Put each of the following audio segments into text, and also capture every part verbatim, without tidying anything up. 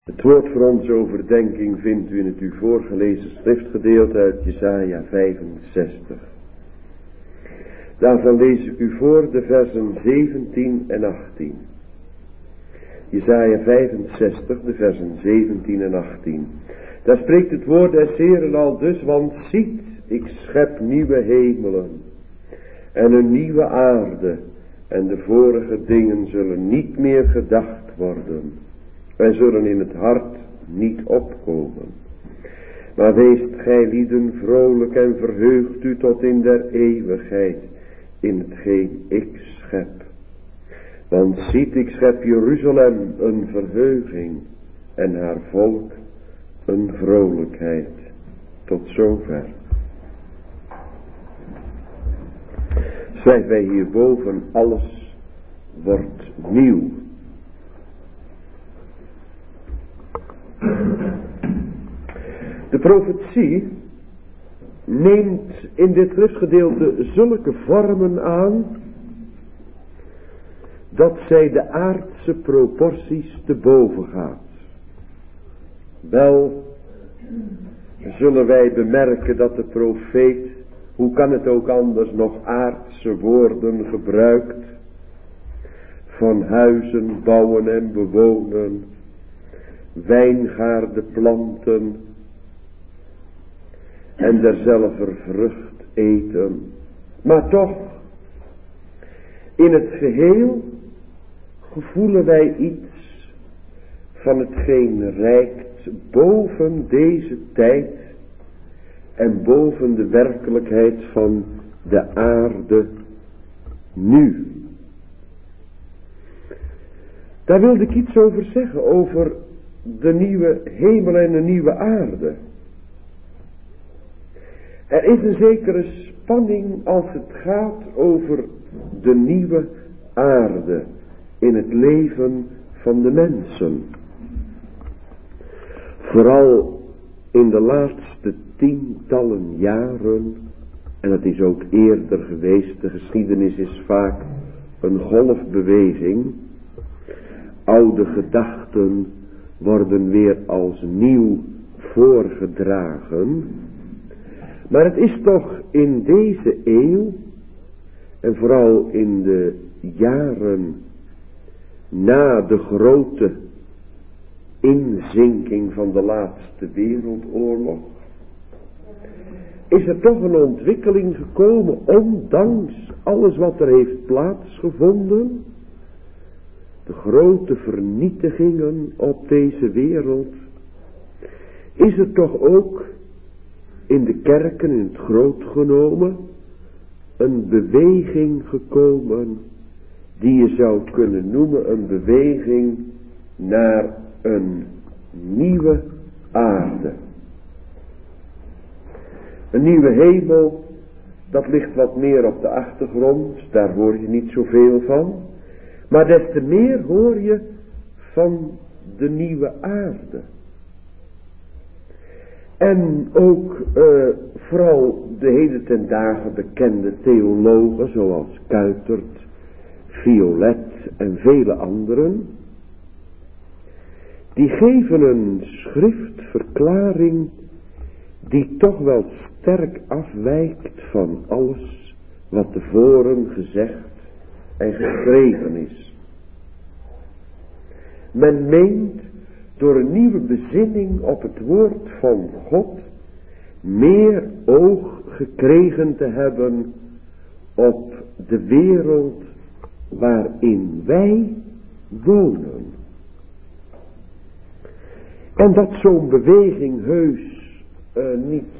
Het woord voor onze overdenking vindt u in het u voorgelezen schriftgedeelte uit Jesaja vijfenzestig. Daarvan lees ik u voor de versen zeventien en achttien. Jesaja vijfenzestig, de versen zeventien en achttien. Daar spreekt het woord des Heeren al dus, want ziet, ik schep nieuwe hemelen en een nieuwe aarde, en de vorige dingen zullen niet meer gedacht worden. Wij zullen in het hart niet opkomen. Maar weest gij lieden vrolijk en verheugt u tot in der eeuwigheid in hetgeen ik schep. Want ziet, ik schep Jeruzalem een verheuging en haar volk een vrolijkheid. Tot zover. Schrijven wij hierboven, alles wordt nieuw. De profetie neemt in dit schriftgedeelte zulke vormen aan dat zij de aardse proporties te boven gaat. Wel zullen wij bemerken dat de profeet, hoe kan het ook anders, nog aardse woorden gebruikt, van huizen bouwen en bewonen, wijngaarden planten en derzelver vrucht eten. Maar toch, in het geheel gevoelen wij iets van hetgeen reikt boven deze tijd en boven de werkelijkheid van de aarde nu. Daar wilde ik iets over zeggen, over de nieuwe hemel en de nieuwe aarde. Er is een zekere spanning als het gaat over de nieuwe aarde in het leven van de mensen. Vooral in de laatste tientallen jaren, en dat is ook eerder geweest, de geschiedenis is vaak een golfbeweging. Oude gedachten worden weer als nieuw voorgedragen. Maar het is toch in deze eeuw, en vooral in de jaren na de grote inzinking van de laatste wereldoorlog, is er toch een ontwikkeling gekomen, ondanks alles wat er heeft plaatsgevonden, de grote vernietigingen op deze wereld, is er toch ook in de kerken, in het groot genomen, een beweging gekomen die je zou kunnen noemen een beweging naar een nieuwe aarde. Een nieuwe hemel, dat ligt wat meer op de achtergrond, daar hoor je niet zoveel van. Maar des te meer hoor je van de nieuwe aarde. En ook uh, vooral de hele ten dagen bekende theologen zoals Kuitert, Violet en vele anderen, die geven een schriftverklaring die toch wel sterk afwijkt van alles wat tevoren gezegd en geschreven is. Men meent door een nieuwe bezinning op het woord van God meer oog gekregen te hebben op de wereld waarin wij wonen. En dat zo'n beweging heus uh, niet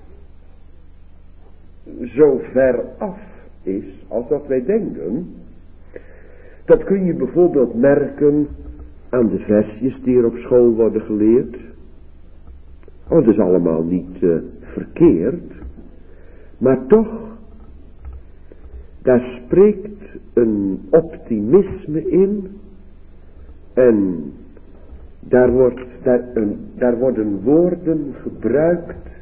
zo ver af is als dat wij denken. Dat kun je bijvoorbeeld merken aan de versjes die er op school worden geleerd. Oh, dat is allemaal niet uh, verkeerd. Maar toch, daar spreekt een optimisme in. En daar, wordt, daar, een, daar worden woorden gebruikt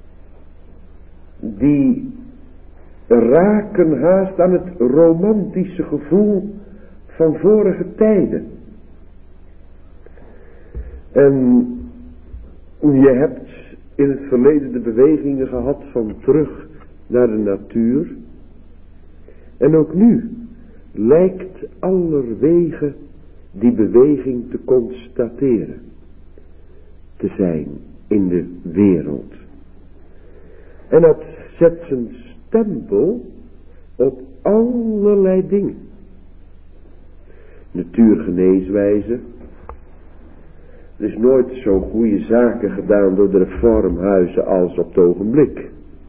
die raken haast aan het romantische gevoel van vorige tijden. En je hebt in het verleden de bewegingen gehad van terug naar de natuur. En ook nu lijkt allerwege die beweging te constateren te zijn in de wereld. En dat zet zijn stempel op allerlei dingen. Natuurgeneeswijze. Er is nooit zo goede zaken gedaan door de reformhuizen als op het ogenblik.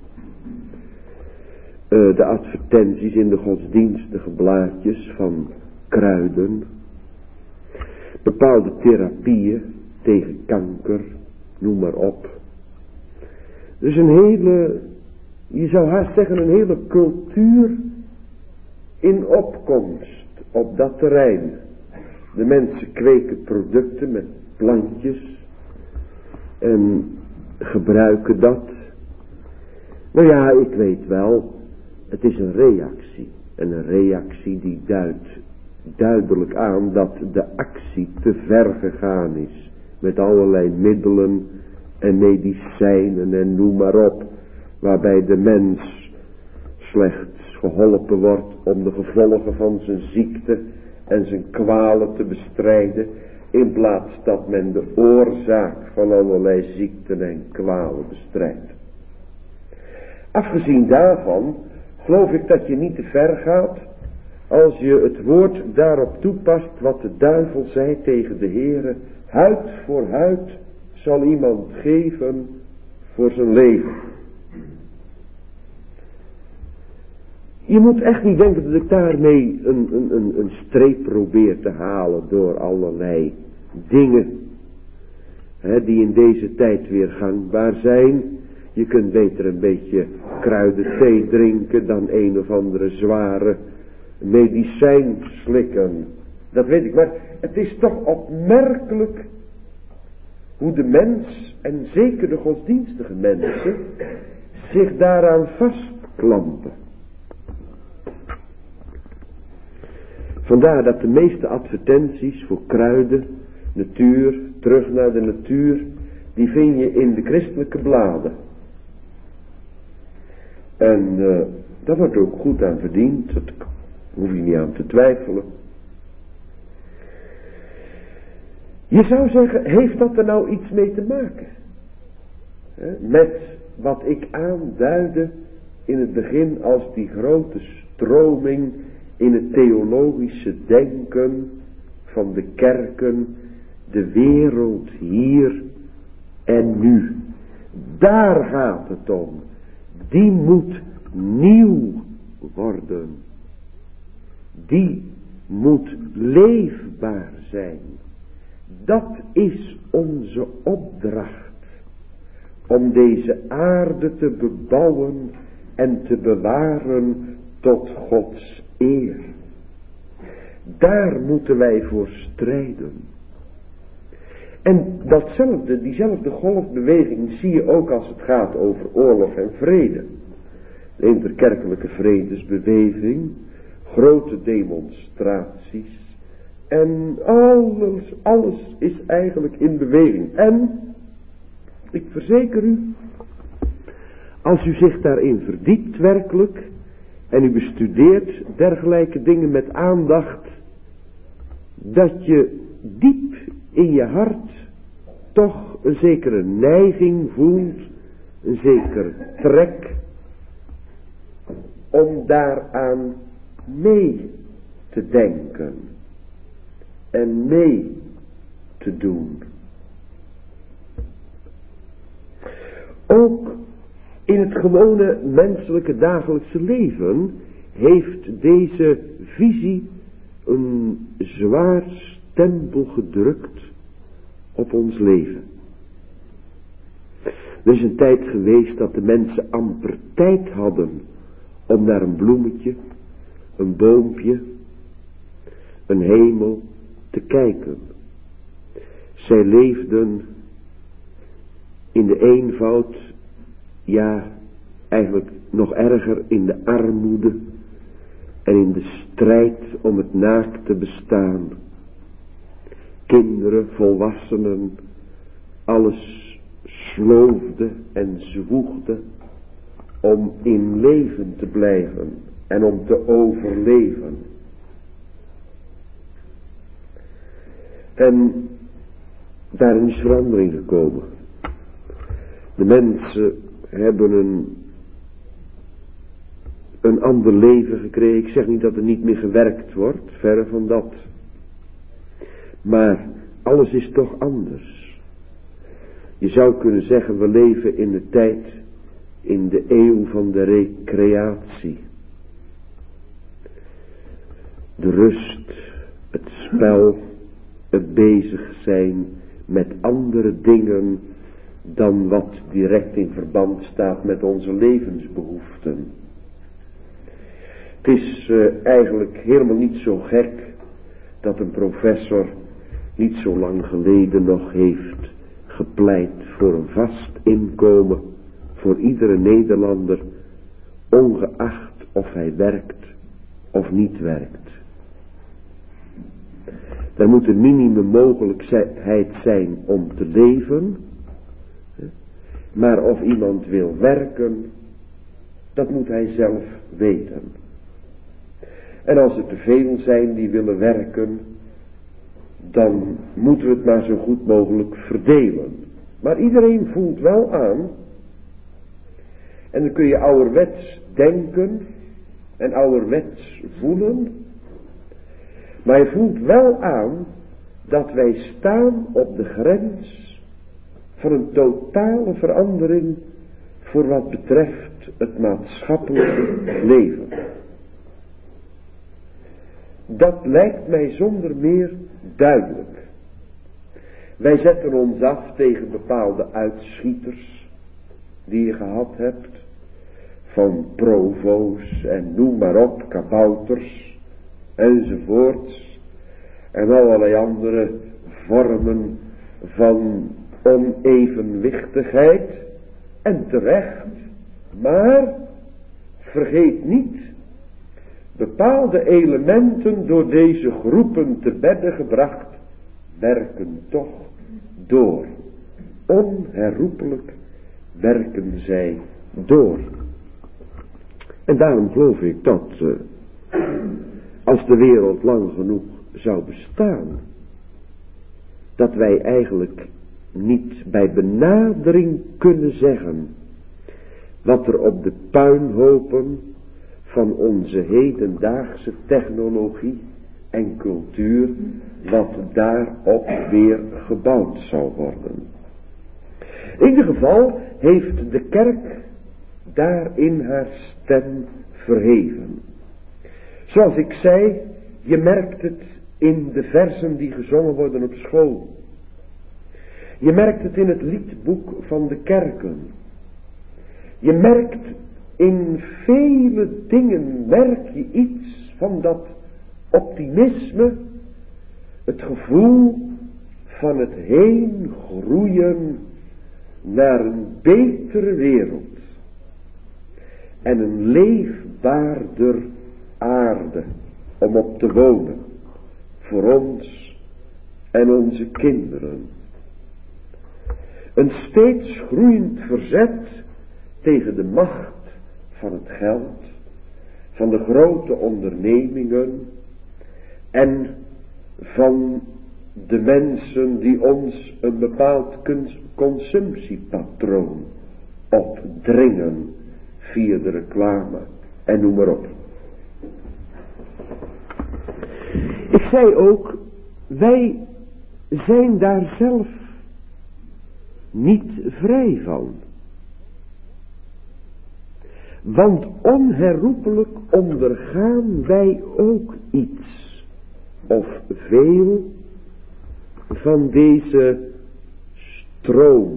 Uh, de advertenties in de godsdienstige blaadjes van kruiden. Bepaalde therapieën tegen kanker, noem maar op. Dus een hele, je zou haast zeggen een hele cultuur in opkomst op dat terrein. De mensen kweken producten met plantjes en gebruiken dat. Nou ja, ik weet wel, het is een reactie. En een reactie die duidt duidelijk aan dat de actie te ver gegaan is. Met allerlei middelen en medicijnen en noem maar op. Waarbij de mens slechts geholpen wordt om de gevolgen van zijn ziekte en zijn kwalen te bestrijden. In plaats dat men de oorzaak van allerlei ziekten en kwalen bestrijdt. Afgezien daarvan geloof ik dat je niet te ver gaat als je het woord daarop toepast wat de duivel zei tegen de Heere. Huid voor huid zal iemand geven voor zijn leven. Je moet echt niet denken dat ik daarmee een, een, een, een streep probeer te halen door allerlei dingen hè, die in deze tijd weer gangbaar zijn. Je kunt beter een beetje kruidenthee drinken dan een of andere zware medicijn slikken. Dat weet ik, maar het is toch opmerkelijk hoe de mens, en zeker de godsdienstige mensen, zich daaraan vastklampen. Vandaar dat de meeste advertenties voor kruiden, natuur, terug naar de natuur, die vind je in de christelijke bladen. En uh, daar wordt ook goed aan verdiend, dat hoef je niet aan te twijfelen. Je zou zeggen, heeft dat er nou iets mee te maken? He, met wat ik aanduidde in het begin als die grote stroming in het theologische denken van de kerken, de wereld hier en nu. Daar gaat het om. Die moet nieuw worden. Die moet leefbaar zijn. Dat is onze opdracht. Om deze aarde te bebouwen en te bewaren tot Gods eer. Daar moeten wij voor strijden. En datzelfde, diezelfde golfbeweging zie je ook als het gaat over oorlog en vrede. De interkerkelijke vredesbeweging, grote demonstraties. En alles, alles is eigenlijk in beweging. En, ik verzeker u, als u zich daarin verdiept werkelijk, en u bestudeert dergelijke dingen met aandacht, dat je diep in je hart toch een zekere neiging voelt, een zekere trek, om daaraan mee te denken en mee te doen. Ook in het gewone menselijke dagelijkse leven heeft deze visie een zwaar stempel gedrukt op ons leven. Er is een tijd geweest dat de mensen amper tijd hadden om naar een bloemetje, een boompje, een hemel te kijken. Zij leefden in de eenvoud, ja, eigenlijk nog erger in de armoede en in de strijd om het naakte bestaan. Kinderen, volwassenen, alles sloofde en zwoegde om in leven te blijven en om te overleven. En daarin is verandering gekomen. De mensen hebben een, een ander leven gekregen. Ik zeg niet dat er niet meer gewerkt wordt, verre van dat. Maar alles is toch anders. Je zou kunnen zeggen, we leven in de tijd, in de eeuw van de recreatie. De rust, het spel, het bezig zijn met andere dingen dan wat direct in verband staat met onze levensbehoeften. Het is uh, eigenlijk helemaal niet zo gek dat een professor niet zo lang geleden nog heeft gepleit voor een vast inkomen voor iedere Nederlander, ongeacht of hij werkt of niet werkt. Er moet een minimum mogelijkheid zijn om te leven, maar of iemand wil werken, dat moet hij zelf weten. En als er te veel zijn die willen werken, dan moeten we het maar zo goed mogelijk verdelen. Maar iedereen voelt wel aan, en dan kun je ouderwets denken en ouderwets voelen, maar je voelt wel aan dat wij staan op de grens van een totale verandering voor wat betreft het maatschappelijke leven. Dat lijkt mij zonder meer duidelijk. Wij zetten ons af tegen bepaalde uitschieters die je gehad hebt, van provo's en noem maar op, kabouters enzovoorts, en allerlei andere vormen van onevenwichtigheid, en terecht, maar vergeet niet, bepaalde elementen door deze groepen te bedde gebracht, werken toch door. Onherroepelijk werken zij door. En daarom geloof ik dat uh, als de wereld lang genoeg zou bestaan, dat wij eigenlijk niet bij benadering kunnen zeggen wat er op de puinhopen van onze hedendaagse technologie en cultuur, wat daarop weer gebouwd zal worden. In ieder geval heeft de kerk daarin haar stem verheven. Zoals ik zei, je merkt het in de versen die gezongen worden op school. Je merkt het in het liedboek van de kerken. Je merkt in vele dingen, merk je iets van dat optimisme, het gevoel van het heen groeien naar een betere wereld en een leefbaarder aarde om op te wonen voor ons en onze kinderen. Een steeds groeiend verzet tegen de macht van het geld, van de grote ondernemingen en van de mensen die ons een bepaald consumptiepatroon opdringen via de reclame en noem maar op. Ik zei ook, wij zijn daar zelf niet vrij van. Want onherroepelijk ondergaan wij ook iets of veel van deze stroom.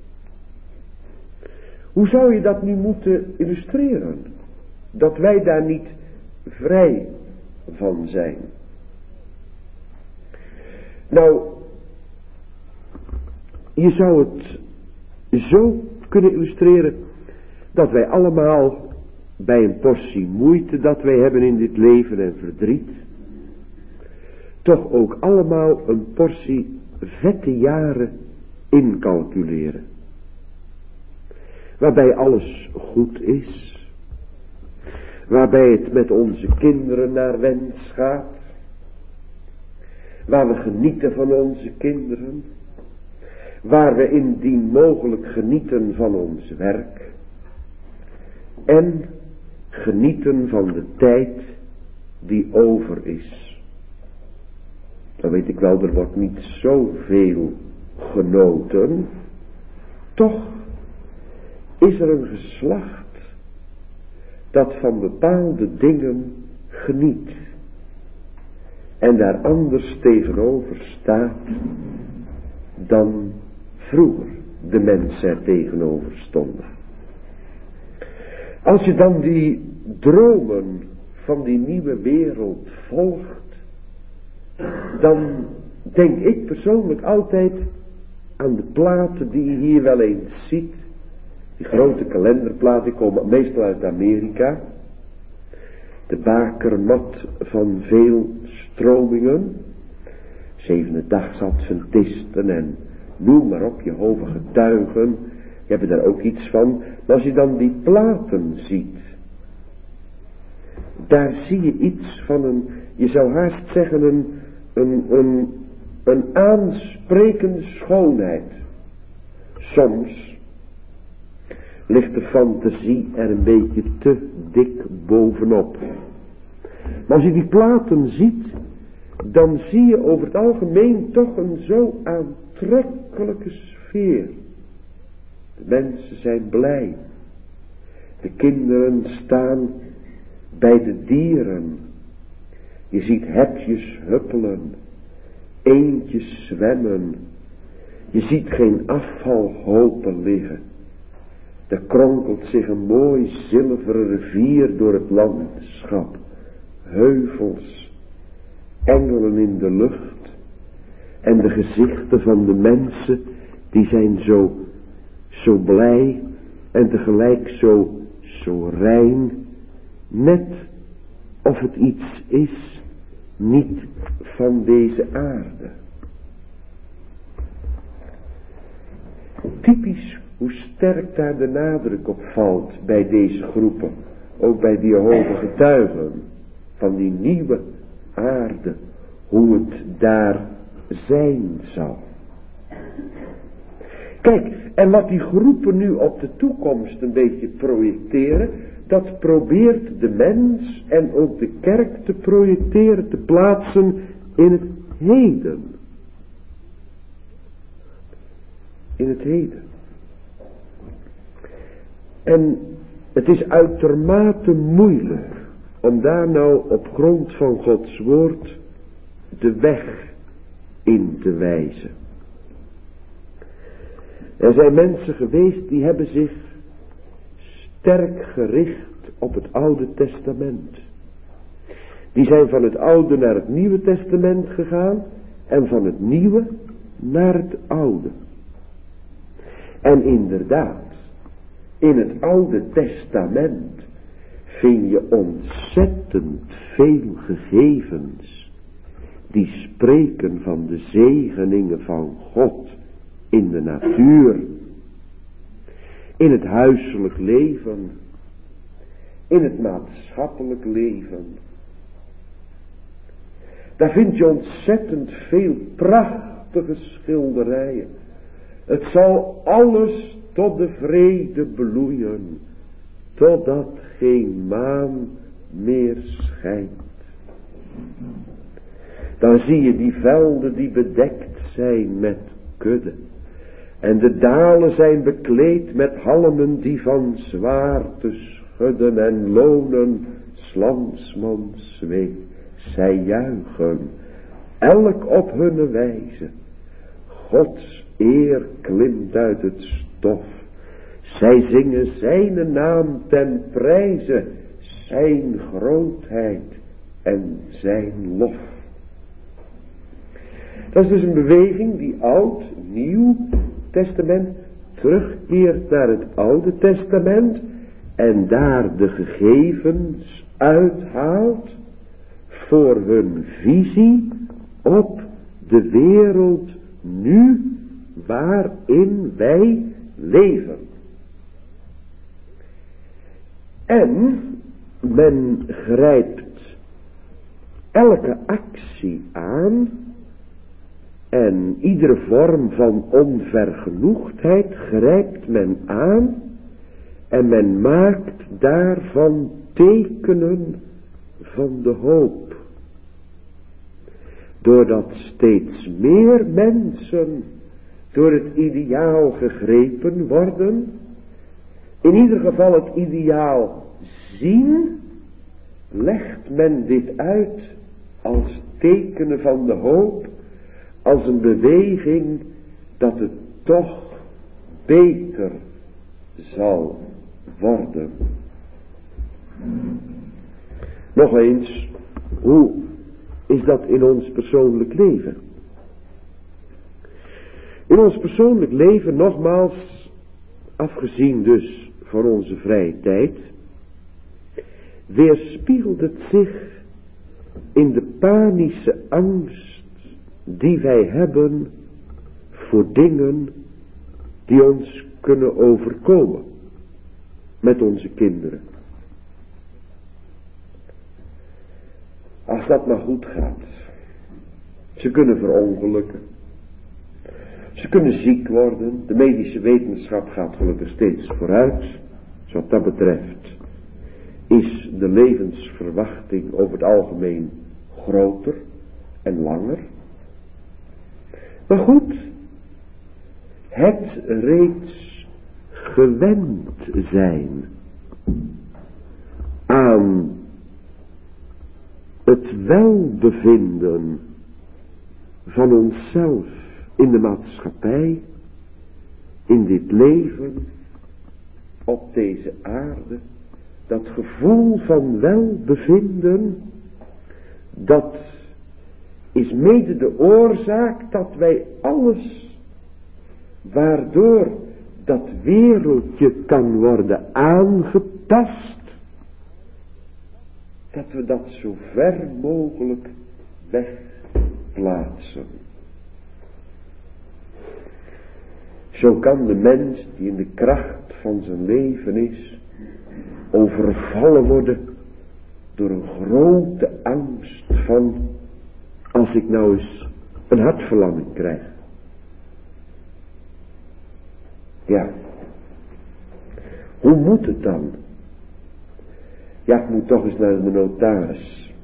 Hoe zou je dat nu moeten illustreren? Dat wij daar niet vrij van zijn. Nou, je zou het zo kunnen illustreren dat wij allemaal bij een portie moeite dat wij hebben in dit leven en verdriet, toch ook allemaal een portie vette jaren incalculeren. Waarbij alles goed is. Waarbij het met onze kinderen naar wens gaat. Waar we genieten van onze kinderen. Waar we indien mogelijk genieten van ons werk. En genieten van de tijd die over is. Dan weet ik wel, er wordt niet zoveel genoten. Toch is er een geslacht dat van bepaalde dingen geniet. En daar anders tegenover staat dan vroeger de mensen er tegenover stonden. Als je dan die dromen van die nieuwe wereld volgt, dan denk ik persoonlijk altijd aan de platen die je hier wel eens ziet. Die grote kalenderplaten, die komen meestal uit Amerika. De bakermat van veel stromingen. Zevenendags Adventisten en noem maar op, Jehovah getuigen. Je hebt daar ook iets van. Maar als je dan die platen ziet, daar zie je iets van een, je zou haast zeggen een, een, een, een aansprekende schoonheid. Soms ligt de fantasie er een beetje te dik bovenop. Maar als je die platen ziet, dan zie je over het algemeen toch een zo aantrekkelijke sfeer. De mensen zijn blij. De kinderen staan bij de dieren. Je ziet hebjes huppelen, eendjes zwemmen. Je ziet geen afvalhopen liggen. Er kronkelt zich een mooi zilveren rivier door het landschap. Heuvels, engelen in de lucht. En de gezichten van de mensen, die zijn zo, zo blij en tegelijk zo, zo rein. Net of het iets is, niet van deze aarde. Typisch hoe sterk daar de nadruk op valt bij deze groepen. Ook bij die Jehovah getuigen. Van die nieuwe aarde. Hoe het daar zijn zal. Kijk, en wat die groepen nu op de toekomst een beetje projecteren. Dat probeert de mens en ook de kerk te projecteren, te plaatsen in het heden. In het heden. En het is uitermate moeilijk om daar nou op grond van Gods woord de weg in te wijzen. Er zijn mensen geweest die hebben zich sterk gericht op het Oude Testament. Die zijn van het Oude naar het Nieuwe Testament gegaan en van het Nieuwe naar het Oude. En inderdaad, in het Oude Testament vind je ontzettend veel gegevens die spreken van de zegeningen van God in de natuur, in het huiselijk leven, in het maatschappelijk leven. Daar vind je ontzettend veel prachtige schilderijen. Het zal alles tot de vrede bloeien, totdat geen maan meer schijnt. Dan zie je die velden die bedekt zijn met kudde. En de dalen zijn bekleed met halmen die van zwaarte schudden en lonen slantsmans zweeg. Zij juichen, elk op hunne wijze. Gods eer klimt uit het stof. Zij zingen zijn naam ten prijze, zijn grootheid en zijn lof. Dat is dus een beweging die oud, nieuw testament terugkeert naar het Oude Testament en daar de gegevens uithaalt voor hun visie op de wereld nu waarin wij leven. En men grijpt elke actie aan en iedere vorm van onvergenoegdheid grijpt men aan en men maakt daarvan tekenen van de hoop. Doordat steeds meer mensen door het ideaal gegrepen worden, in ieder geval het ideaal zien, legt men dit uit als tekenen van de hoop, als een beweging dat het toch beter zal worden. Nog eens, hoe is dat in ons persoonlijk leven? In ons persoonlijk leven, nogmaals, afgezien dus van onze vrije tijd, weerspiegelt het zich in de panische angst die wij hebben voor dingen die ons kunnen overkomen met onze kinderen. Als dat maar goed gaat. Ze kunnen verongelukken. Ze kunnen ziek worden. De medische wetenschap gaat gelukkig steeds vooruit. Dus wat dat betreft is de levensverwachting over het algemeen groter en langer. Maar goed, het reeds gewend zijn aan het welbevinden van onszelf in de maatschappij, in dit leven, op deze aarde, dat gevoel van welbevinden, dat is mede de oorzaak dat wij alles waardoor dat wereldje kan worden aangetast, dat we dat zo ver mogelijk wegplaatsen. Zo kan de mens die in de kracht van zijn leven is, overvallen worden door een grote angst van, als ik nou eens een hartverlamming krijg. Ja, hoe moet het dan? Ja, ik moet toch eens naar de notaris.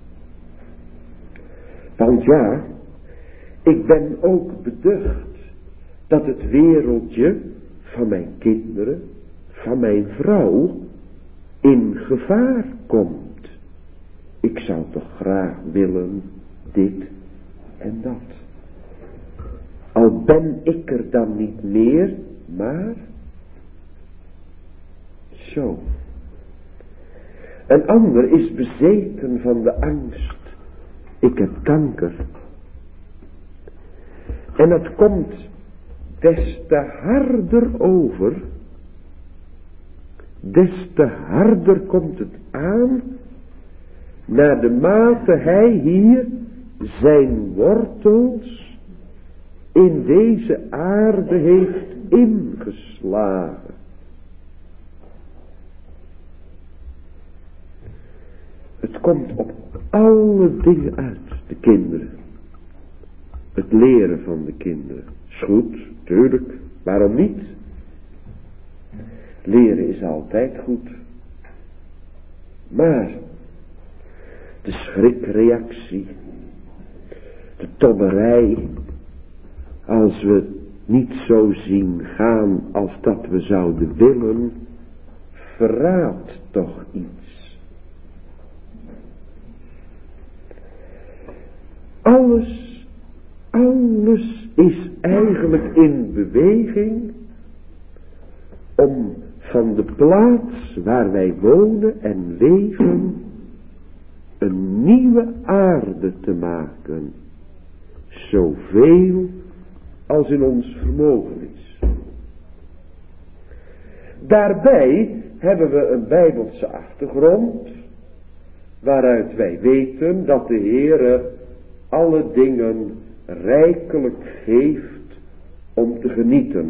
Want ja, ik ben ook beducht dat het wereldje van mijn kinderen, van mijn vrouw, in gevaar komt. Ik zou toch graag willen dit en dat. Al ben ik er dan niet meer, maar zo. Een ander is bezeten van de angst. Ik heb kanker. En het komt des te harder over. Des te harder komt het aan. Naar de mate hij hier zijn wortels in deze aarde heeft ingeslagen. Het komt op alle dingen uit, de kinderen. Het leren van de kinderen. Is goed, tuurlijk, waarom niet? Leren is altijd goed. Maar de schrikreactie, de tobberij, als we niet zo zien gaan als dat we zouden willen, verraadt toch iets. Alles, alles is eigenlijk in beweging om van de plaats waar wij wonen en leven een nieuwe aarde te maken. Zoveel als in ons vermogen is. Daarbij hebben we een bijbelse achtergrond, waaruit wij weten dat de Heere alle dingen rijkelijk geeft om te genieten.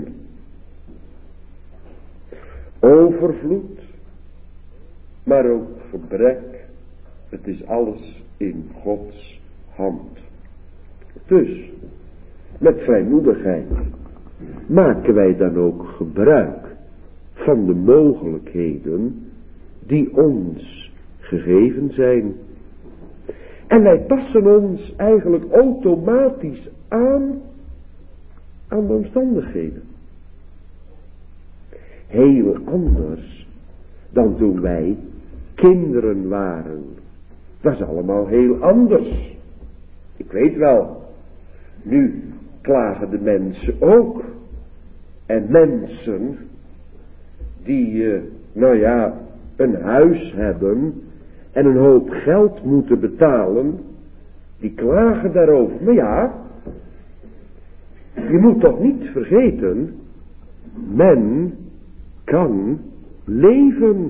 Overvloed, maar ook gebrek, het is alles in Gods hand. Dus, met vrijmoedigheid, maken wij dan ook gebruik van de mogelijkheden die ons gegeven zijn. En wij passen ons eigenlijk automatisch aan aan de omstandigheden. Heel anders dan toen wij kinderen waren. Dat is allemaal heel anders. Ik weet wel, nu klagen de mensen ook. En mensen die, uh, nou ja, een huis hebben en een hoop geld moeten betalen, die klagen daarover. Maar ja, je moet toch niet vergeten, men kan leven,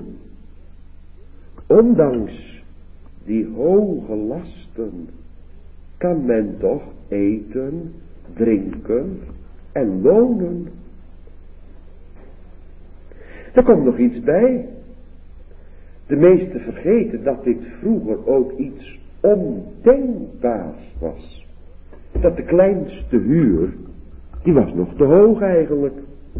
ondanks die hoge lasten, kan men toch eten, drinken en wonen. Er komt nog iets bij. De meesten vergeten dat dit vroeger ook iets ondenkbaars was. Dat de kleinste huur, die was nog te hoog eigenlijk.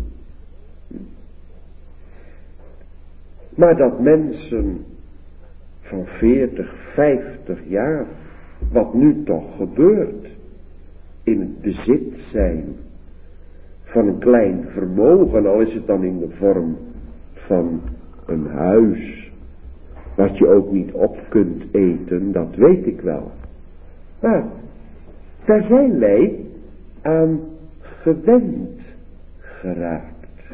Maar dat mensen van veertig, vijftig jaar, wat nu toch gebeurt, in het bezit zijn van een klein vermogen, al is het dan in de vorm van een huis, wat je ook niet op kunt eten, dat weet ik wel. Maar daar zijn wij aan gewend geraakt.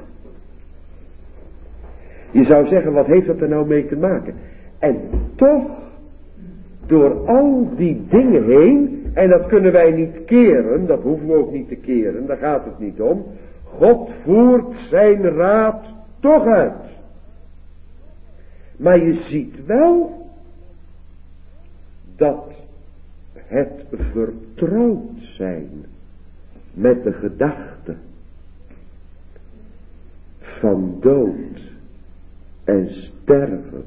Je zou zeggen, wat heeft dat er nou mee te maken? En toch, door al die dingen heen, en dat kunnen wij niet keren, dat hoeven we ook niet te keren, daar gaat het niet om. God voert zijn raad toch uit. Maar je ziet wel dat het vertrouwd zijn met de gedachte van dood en sterven,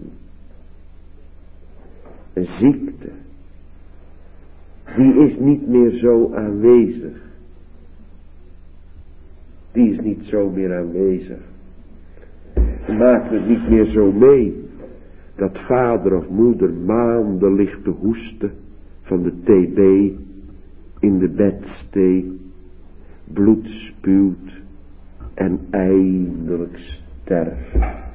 een ziekte, die is niet meer zo aanwezig. Die is niet zo meer aanwezig. We maken het niet meer zo mee dat vader of moeder maanden ligt te hoesten van de T B, in de bedstee, bloed spuwt en eindelijk sterft.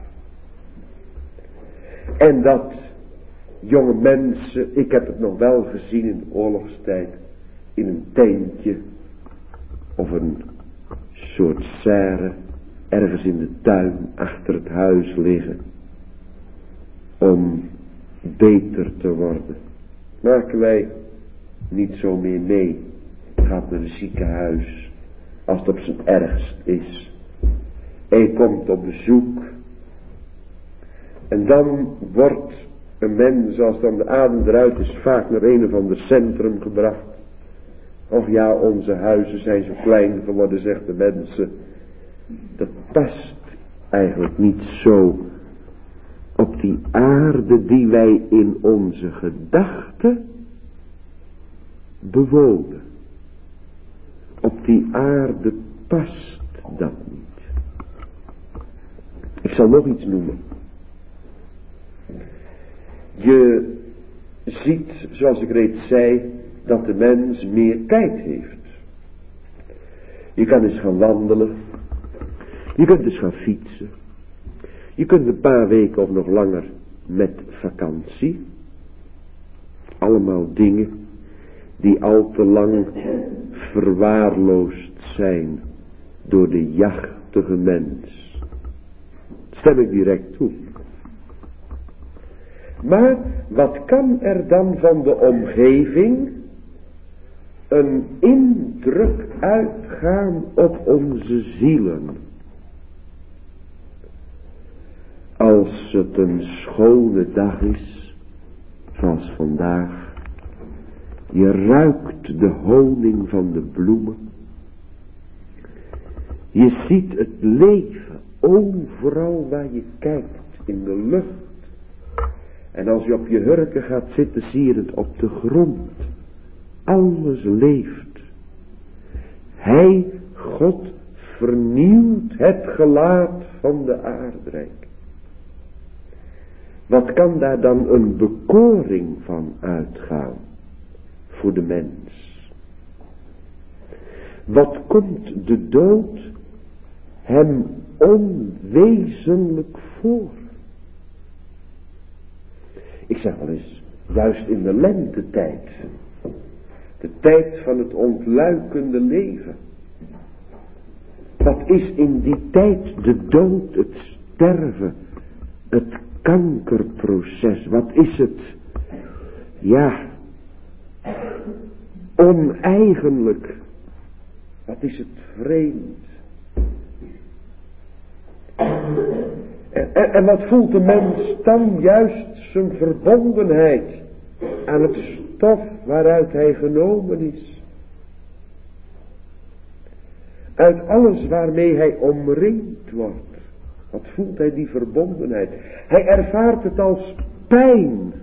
En dat jonge mensen, ik heb het nog wel gezien in de oorlogstijd, in een tentje of een soort serre ergens in de tuin achter het huis liggen om beter te worden. Maken wij niet zo meer mee. Gaat naar het ziekenhuis als het op zijn ergst is. En je komt op bezoek en dan wordt een mens, als dan de adem eruit is, vaak naar een of ander centrum gebracht. Of ja, onze huizen zijn zo klein geworden, zegt de mensen. Dat past eigenlijk niet zo op die aarde die wij in onze gedachten bewonen. Op die aarde past dat niet. Ik zal nog iets noemen. Je ziet, zoals ik reeds zei, dat de mens meer tijd heeft. Je kan eens gaan wandelen. Je kunt eens gaan fietsen. Je kunt een paar weken of nog langer met vakantie. Allemaal dingen die al te lang verwaarloosd zijn door de jachtige mens. Dat stem ik direct toe. Maar wat kan er dan van de omgeving een indruk uitgaan op onze zielen? Als het een schone dag is, zoals vandaag, je ruikt de honing van de bloemen, Je ziet het leven overal waar je kijkt, in de lucht. En als je op je hurken gaat zitten, zie je het op de grond. Alles leeft. Hij, God, vernieuwt het gelaat van de aardrijk. Wat kan daar dan een bekoring van uitgaan voor de mens? Wat komt de dood hem onwezenlijk voor? Ik zeg wel eens, juist in de lentetijd, de tijd van het ontluikende leven. Wat is in die tijd de dood, het sterven, het kankerproces? Wat is het? Ja, oneigenlijk. Wat is het vreemd. En, en, en wat voelt de mens dan? Juist zijn verbondenheid aan het stof waaruit hij genomen is. Uit alles waarmee hij omringd wordt. Wat voelt hij die verbondenheid? Hij ervaart het als pijn.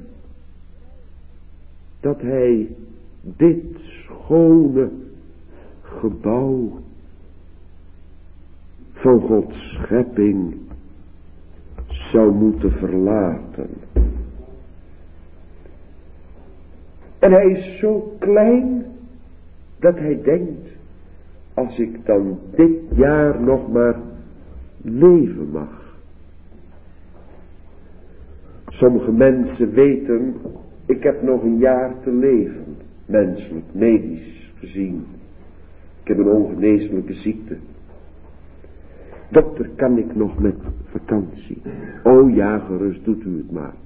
Dat hij dit schone gebouw van Gods schepping zou moeten verlaten. En hij is zo klein dat hij denkt, als ik dan dit jaar nog maar leven mag. Sommige mensen weten, ik heb nog een jaar te leven, menselijk, medisch gezien. Ik heb een ongeneeslijke ziekte. Dokter, kan ik nog met vakantie? O ja, gerust, doet u het maar.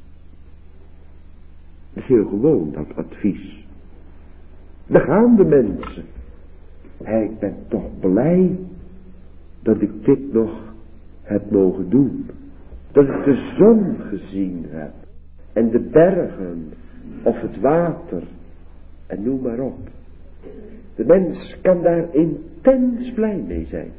Dat is heel gewoon, dat advies. Daar gaan de mensen. Hey, ik ben toch blij dat ik dit nog heb mogen doen. Dat ik de zon gezien heb. En de bergen. Of het water. En noem maar op. De mens kan daar intens blij mee zijn.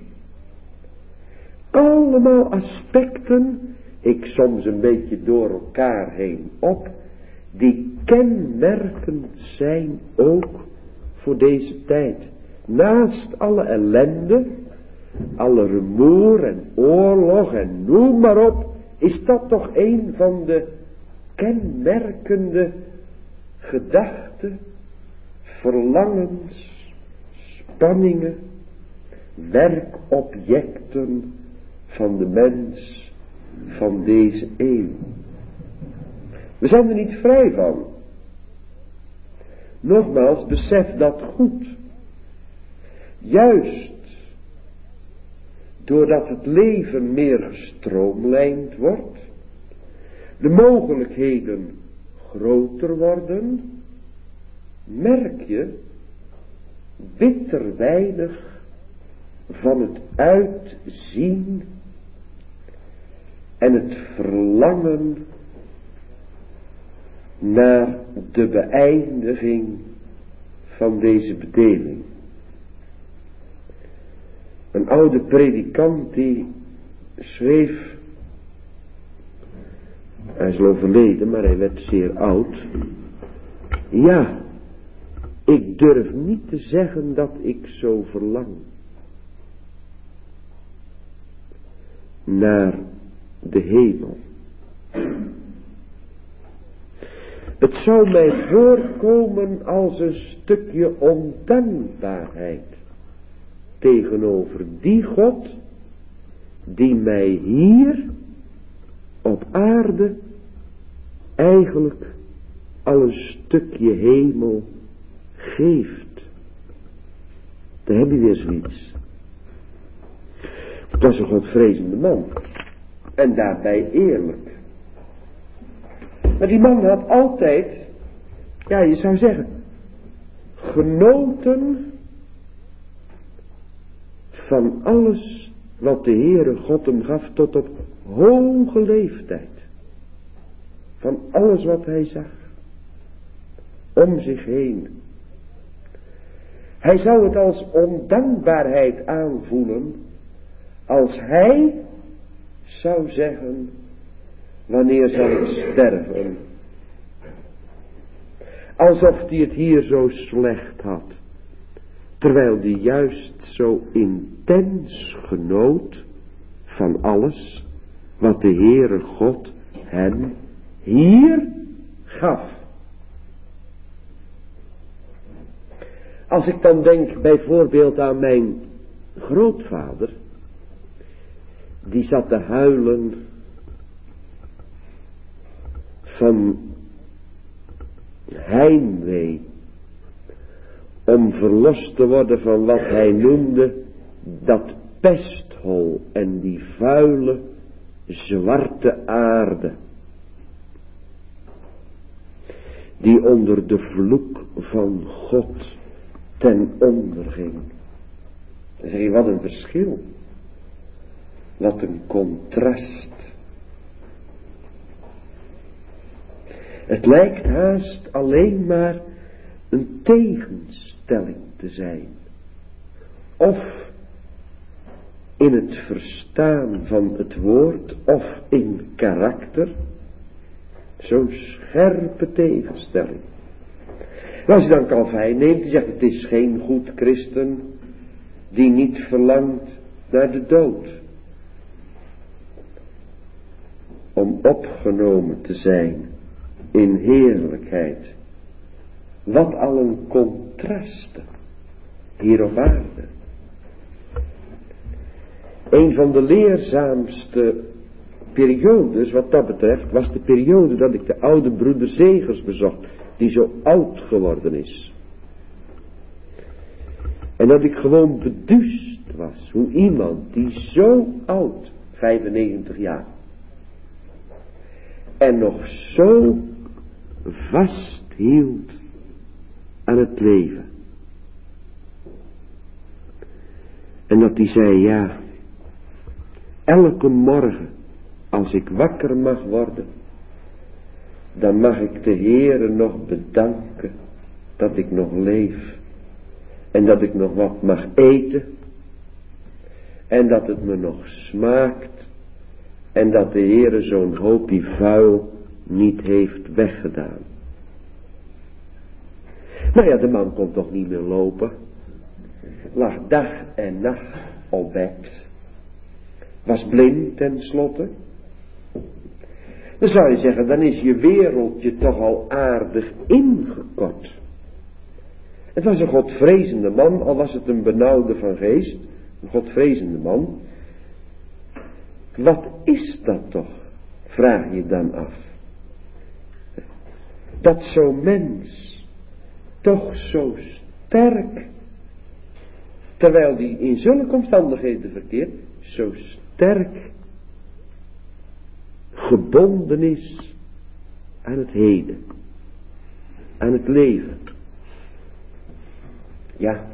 Allemaal aspecten, ik soms een beetje door elkaar heen op, die kenmerkend zijn ook voor deze tijd. Naast alle ellende, alle rumoer en oorlog en noem maar op, is dat toch een van de kenmerkende gedachten, verlangens, spanningen, werkobjecten van de mens van deze eeuw. We zijn er niet vrij van. Nogmaals, besef dat goed. Juist doordat het leven meer gestroomlijnd wordt, de mogelijkheden groter worden, merk je bitter weinig van het uitzien en het verlangen naar de beëindiging van deze bedeling. Een oude predikant die schreef, hij is al overleden, maar hij werd zeer oud. Ja, ik durf niet te zeggen dat ik zo verlang naar de hemel. Het zou mij voorkomen als een stukje ondankbaarheid tegenover die God die mij hier op aarde eigenlijk al een stukje hemel geeft. Daar heb je weer zoiets. Het was een godvrezende man. En daarbij eerlijk. Maar die man had altijd, ja je zou zeggen, genoten van alles wat de Heere God hem gaf tot op hoge leeftijd. Van alles wat hij zag. Om zich heen. Hij zou het als ondankbaarheid aanvoelen als hij zou zeggen, wanneer zal ik sterven? Alsof hij het hier zo slecht had, terwijl hij juist zo intens genoot van alles wat de Heere God hem hier gaf. Als ik dan denk bijvoorbeeld aan mijn grootvader, die zat te huilen van heimwee om verlost te worden van wat hij noemde dat pesthol en die vuile zwarte aarde die onder de vloek van God ten onder ging. Dan zeg je, wat een verschil. Wat een contrast. Het lijkt haast alleen maar een tegenstelling te zijn. Of in het verstaan van het woord, of in karakter. Zo'n scherpe tegenstelling. En als je dan Calvijn neemt, die zegt het is geen goed christen die niet verlangt naar de dood. Om opgenomen te zijn in heerlijkheid. Wat al een contrast hier op aarde. Een van de leerzaamste periodes wat dat betreft was de periode dat ik de oude broeder Zegers bezocht, die zo oud geworden is. En dat ik gewoon beduust was hoe iemand die zo oud, vijfennegentig jaar, en nog zo vasthield aan het leven. En dat hij zei, ja, elke morgen als ik wakker mag worden, dan mag ik de Heere nog bedanken dat ik nog leef. En dat ik nog wat mag eten. En dat het me nog smaakt. En dat de Heere zo'n hoopje vuil niet heeft weggedaan. Nou ja, de man kon toch niet meer lopen. Lag dag en nacht op bed. Was blind tenslotte. Dan zou je zeggen, dan is je wereldje toch al aardig ingekort. Het was een godvrezende man, al was het een benauwde van geest. Een godvrezende man. Wat is dat toch, vraag je dan af. Dat zo'n mens toch zo sterk, terwijl die in zulke omstandigheden verkeert, zo sterk gebonden is aan het heden, aan het leven. Ja,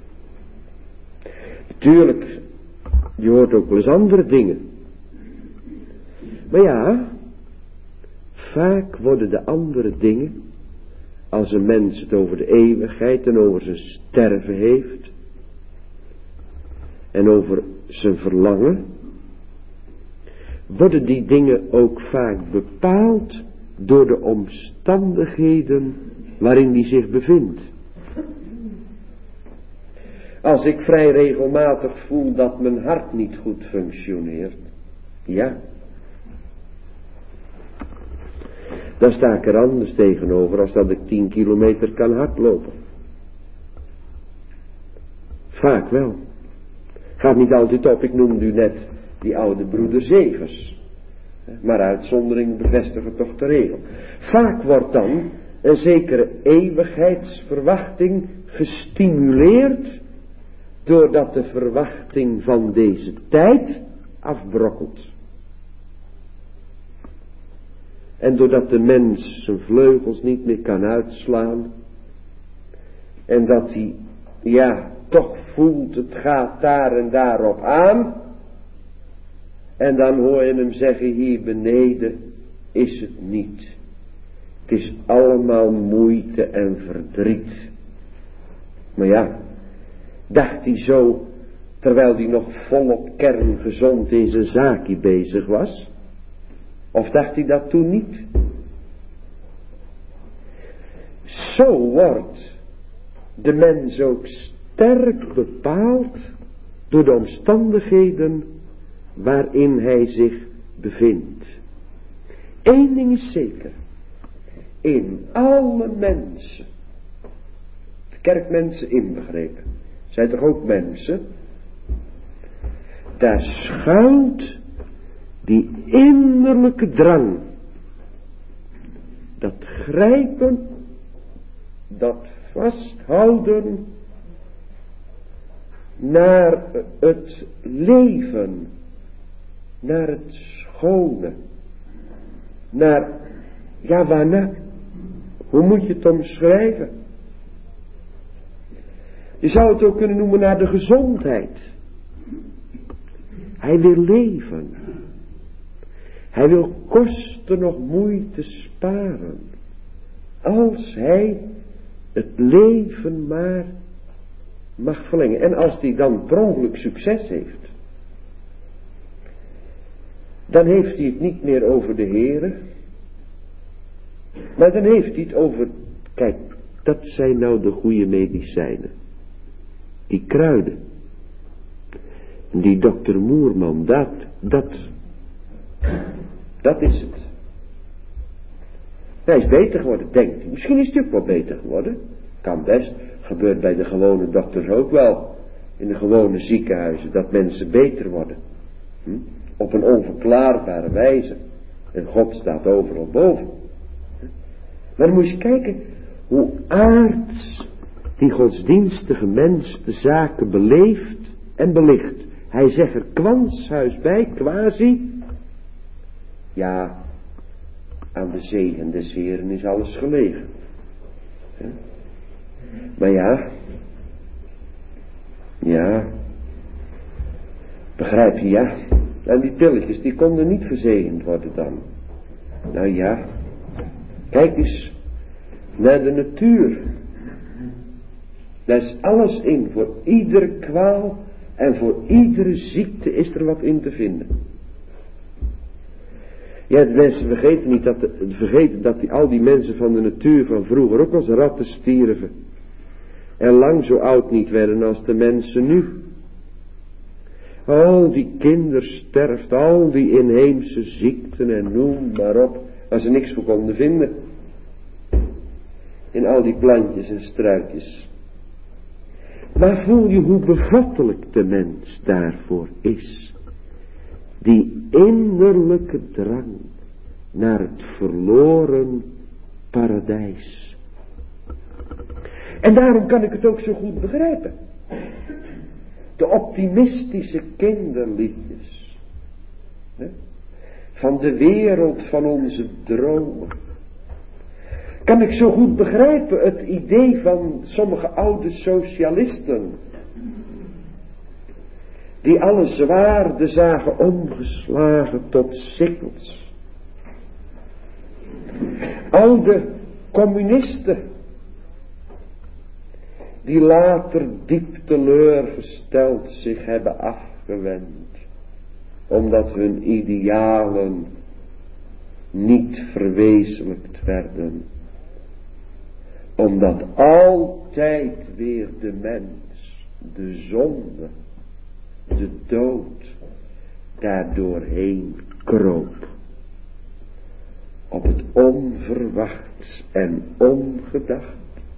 natuurlijk, je hoort ook wel eens andere dingen. Maar ja, vaak worden de andere dingen, als een mens het over de eeuwigheid en over zijn sterven heeft, en over zijn verlangen, worden die dingen ook vaak bepaald door de omstandigheden waarin die zich bevindt. Als ik vrij regelmatig voel dat mijn hart niet goed functioneert, ja, dan sta ik er anders tegenover als dat ik tien kilometer kan hardlopen. Vaak wel. Gaat niet altijd op, ik noemde u net die oude broeder Zegers. Maar uitzonderingen bevestigen toch de regel. Vaak wordt dan een zekere eeuwigheidsverwachting gestimuleerd, doordat de verwachting van deze tijd afbrokkelt. En doordat de mens zijn vleugels niet meer kan uitslaan. En dat hij, ja, toch voelt, het gaat daar en daarop aan. En dan hoor je hem zeggen, hier beneden is het niet. Het is allemaal moeite en verdriet. Maar ja, Dacht hij zo, terwijl hij nog volop kerngezond in zijn zaakje bezig was? Of dacht hij dat toen niet? Zo wordt de mens ook sterk bepaald door de omstandigheden waarin hij zich bevindt. Eén ding is zeker. In alle mensen, de kerkmensen inbegrepen, zijn toch ook mensen, daar schuilt die innerlijke drang, dat grijpen, dat vasthouden naar het leven, naar het schone, naar, ja waarna, hoe moet je het omschrijven? Je zou het ook kunnen noemen naar de gezondheid. Hij wil leven. Hij wil kosten nog moeite sparen. Als hij het leven maar mag verlengen. En als hij dan per ongeluk succes heeft, dan heeft hij het niet meer over de Heere, maar dan heeft hij het over, kijk, dat zijn nou de goede medicijnen. Die kruiden. En die dokter Moerman, dat, dat, dat is het. Hij is beter geworden, denkt hij. Misschien is hij ook wel beter geworden. Kan best. Gebeurt bij de gewone dokters ook wel. In de gewone ziekenhuizen. Dat mensen beter worden. Hm? Op een onverklaarbare wijze. En God staat overal boven. Maar dan moet je kijken hoe aards die godsdienstige mens de zaken beleeft en belicht. Hij zegt er kwanshuis bij, quasi. Ja, aan de zegen des Heren is alles gelegen. Ja. Maar ja, ja, begrijp je, ja. En die pilletjes, die konden niet verzegend worden dan. Nou ja, kijk eens naar de natuur. Daar is alles in, voor iedere kwaal en voor iedere ziekte is er wat in te vinden. Ja, de mensen vergeten niet dat, de, vergeten dat die, al die mensen van de natuur van vroeger ook als ratten stierven. En lang zo oud niet werden als de mensen nu. Al die kindersterft, al die inheemse ziekten en noem maar op, waar ze niks voor konden vinden. In al die plantjes en struikjes. Maar voel je hoe bevattelijk de mens daarvoor is. Die innerlijke drang naar het verloren paradijs. En daarom kan ik het ook zo goed begrijpen. De optimistische kinderliedjes. Hè? Van de wereld van onze dromen. Kan ik zo goed begrijpen het idee van sommige oude socialisten. Die alle zwaarden zagen omgeslagen tot sikkels. Oude communisten. Die later diep teleurgesteld zich hebben afgewend. Omdat hun idealen niet verwezenlijkt werden. Omdat altijd weer de mens, de zonde, de dood, daar doorheen kroop. Op het onverwachts en ongedacht.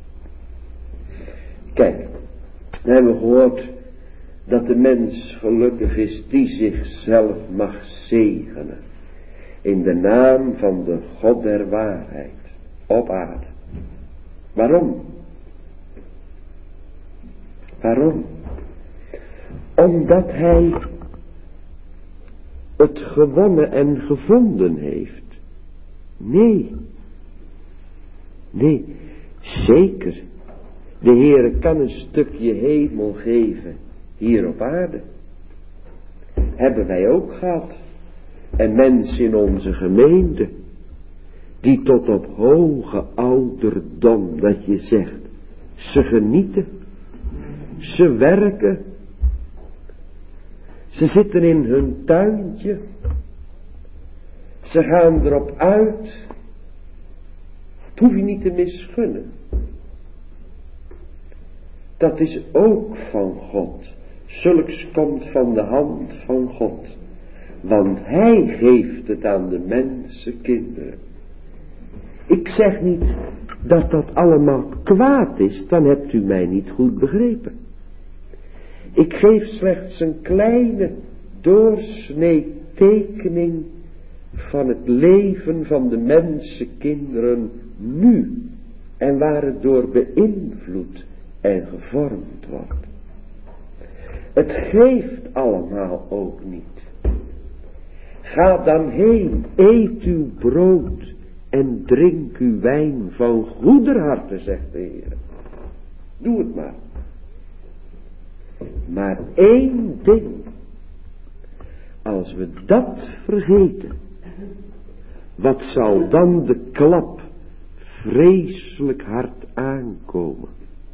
Kijk, we hebben gehoord dat de mens gelukkig is die zichzelf mag zegenen. In de naam van de God der waarheid op aarde. Waarom? Waarom? Omdat hij het gewonnen en gevonden heeft. Nee. Nee, zeker. De Heere kan een stukje hemel geven hier op aarde. Hebben wij ook gehad. En mensen in onze gemeente. Die tot op hoge ouderdom, dat je zegt, ze genieten. Ze werken. Ze zitten in hun tuintje. Ze gaan erop uit. Het hoef je niet te misgunnen. Dat is ook van God. Zulks komt van de hand van God. Want Hij geeft het aan de mensenkinderen. Ik zeg niet dat dat allemaal kwaad is, dan hebt u mij niet goed begrepen. Ik geef slechts een kleine doorsnee tekening van het leven van de mensenkinderen nu en waar het door beïnvloed en gevormd wordt. Het geeft allemaal ook niet. Ga dan heen, eet uw brood en drink uw wijn van goeder harte, zegt de Heer. Doe het maar. Maar één ding, als we dat vergeten, wat zal dan de klap vreselijk hard aankomen?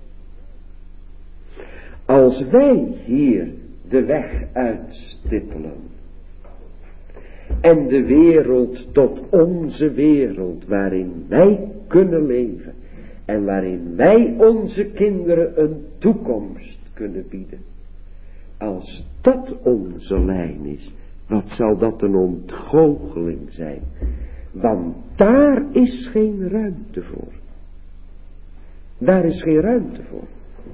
Als wij hier de weg uitstippelen en de wereld tot onze wereld waarin wij kunnen leven en waarin wij onze kinderen een toekomst kunnen bieden. Als dat onze lijn is, wat zal dat een ontgoocheling zijn? Want daar is geen ruimte voor. Daar is geen ruimte voor.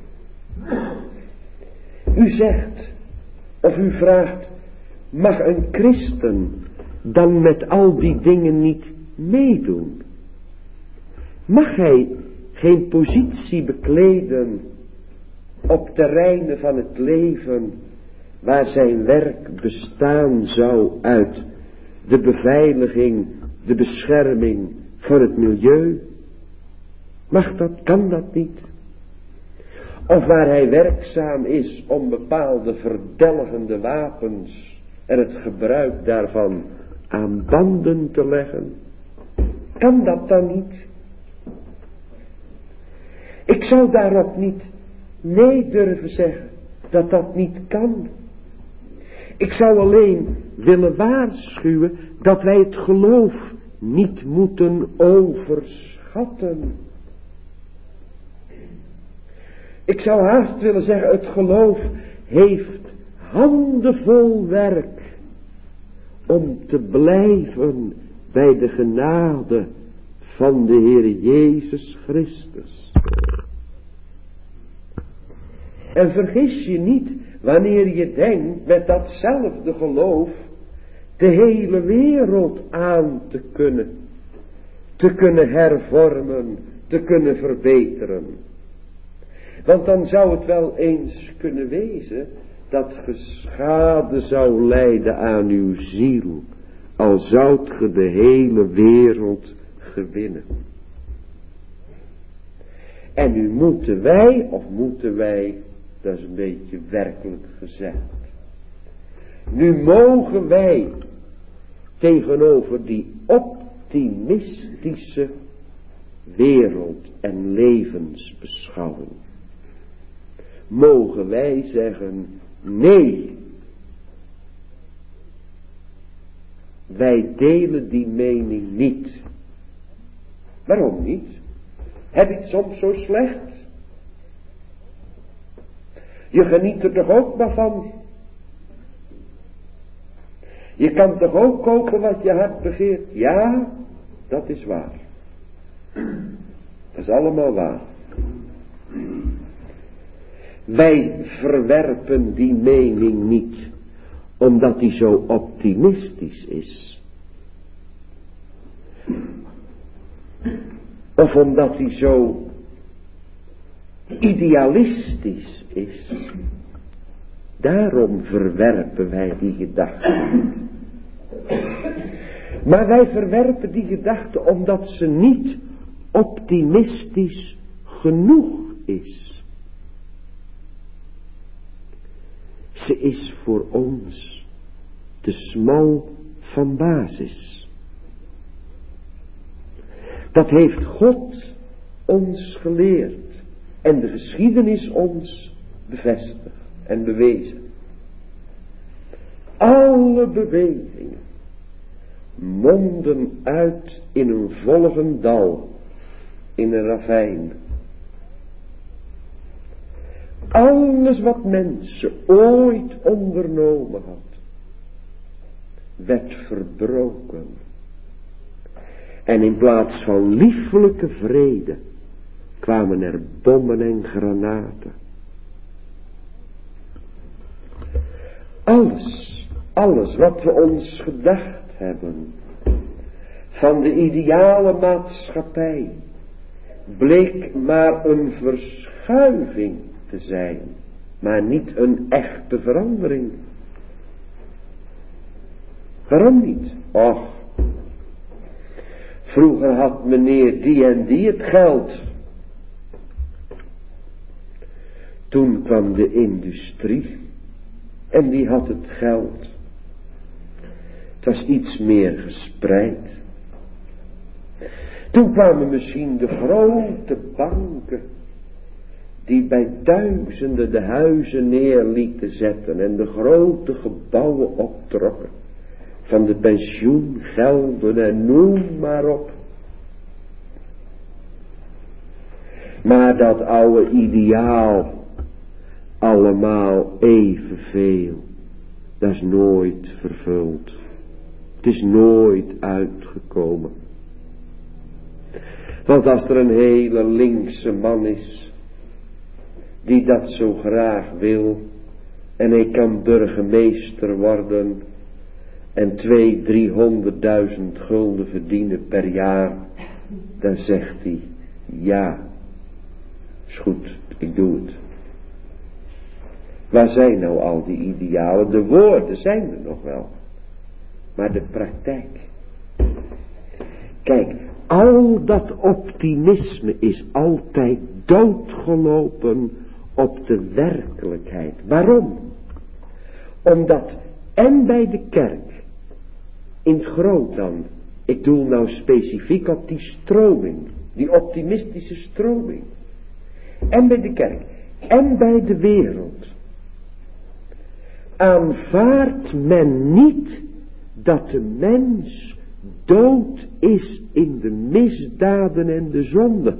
U zegt, of u vraagt, mag een christen dan met al die dingen niet meedoen? Mag hij geen positie bekleden op terreinen van het leven waar zijn werk bestaan zou uit de beveiliging, de bescherming voor het milieu? Mag dat, kan dat niet? Of waar hij werkzaam is om bepaalde verdelgende wapens en het gebruik daarvan aan banden te leggen? Kan dat dan niet? Ik zou daarop niet nee durven zeggen dat dat niet kan. Ik zou alleen willen waarschuwen dat wij het geloof niet moeten overschatten. Ik zou haast willen zeggen, het geloof heeft handenvol werk om te blijven bij de genade van de Heer Jezus Christus. En vergis je niet wanneer je denkt met datzelfde geloof de hele wereld aan te kunnen, te kunnen hervormen, te kunnen verbeteren. Want dan zou het wel eens kunnen wezen dat ge schade zou lijden aan uw ziel, al zoudt ge de hele wereld gewinnen. En nu moeten wij, of moeten wij, dat is een beetje werkelijk gezegd, nu mogen wij tegenover die optimistische wereld en levensbeschouwing, mogen wij zeggen, nee, wij delen die mening niet. Waarom niet? Heb je het soms zo slecht? Je geniet er toch ook maar van? Je kan toch ook kopen wat je hart begeert? Ja, dat is waar. Dat is allemaal waar. Wij verwerpen die mening niet, omdat die zo optimistisch is. Of omdat die zo idealistisch is. Daarom verwerpen wij die gedachten. Maar wij verwerpen die gedachten omdat ze niet optimistisch genoeg is. Ze is voor ons te smal van basis. Dat heeft God ons geleerd en de geschiedenis ons bevestigd en bewezen. Alle bewegingen monden uit in een volgend dal, in een ravijn. Alles wat mensen ooit ondernomen had, werd verbroken. En in plaats van liefelijke vrede kwamen er bommen en granaten. Alles, alles wat we ons gedacht hebben van de ideale maatschappij bleek maar een verschuiving te zijn, maar niet een echte verandering. Waarom niet? Och, vroeger had meneer die en die het geld. Toen kwam de industrie en die had het geld. Het was iets meer gespreid. Toen kwamen misschien de grote banken die bij duizenden de huizen neer lieten zetten en de grote gebouwen optrokken. Van de pensioengelden en noem maar op. Maar dat oude ideaal, allemaal evenveel, dat is nooit vervuld. Het is nooit uitgekomen. Want als er een hele linkse man is, die dat zo graag wil, en hij kan burgemeester worden, en twee, driehonderdduizend gulden verdienen per jaar, dan zegt hij, ja, is goed, ik doe het. Waar zijn nou al die idealen? De woorden zijn er nog wel, maar de praktijk. Kijk, al dat optimisme is altijd doodgelopen op de werkelijkheid. Waarom? Omdat en bij de kerk, in het groot dan, ik doe nou specifiek op die stroming, die optimistische stroming, en bij de kerk, en bij de wereld, aanvaardt men niet dat de mens dood is in de misdaden en de zonde.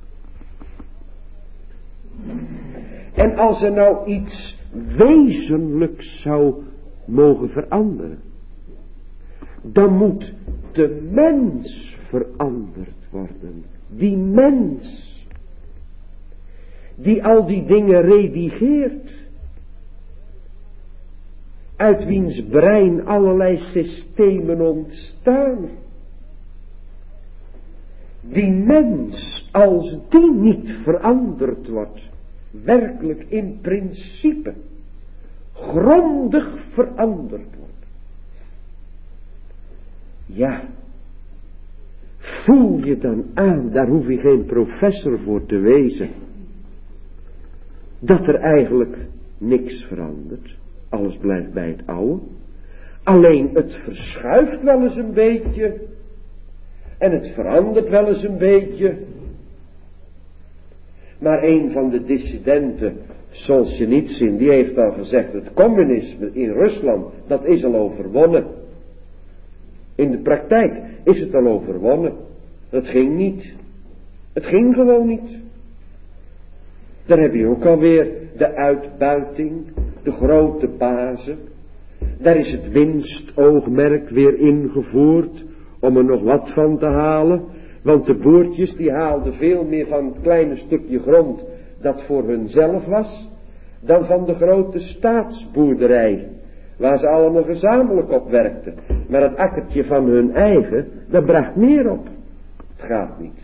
En als er nou iets wezenlijks zou mogen veranderen, dan moet de mens veranderd worden. Die mens, die al die dingen redigeert, uit wiens brein allerlei systemen ontstaan. Die mens, als die niet veranderd wordt, werkelijk in principe grondig veranderd wordt. Ja, voel je dan aan, daar hoef je geen professor voor te wezen, dat er eigenlijk niks verandert. Alles blijft bij het oude. Alleen het verschuift wel eens een beetje. En het verandert wel eens een beetje. Maar een van de dissidenten, Solzhenitsyn, die heeft al gezegd, het communisme in Rusland, dat is al overwonnen. In de praktijk is het al overwonnen. Dat ging niet. Het ging gewoon niet. Daar heb je ook alweer de uitbuiting, de grote bazen. Daar is het winstoogmerk weer ingevoerd om er nog wat van te halen. Want de boertjes die haalden veel meer van het kleine stukje grond dat voor hunzelf was, dan van de grote staatsboerderij, waar ze allemaal gezamenlijk op werkten. Maar het akkertje van hun eigen, dat bracht meer op. Het gaat niet.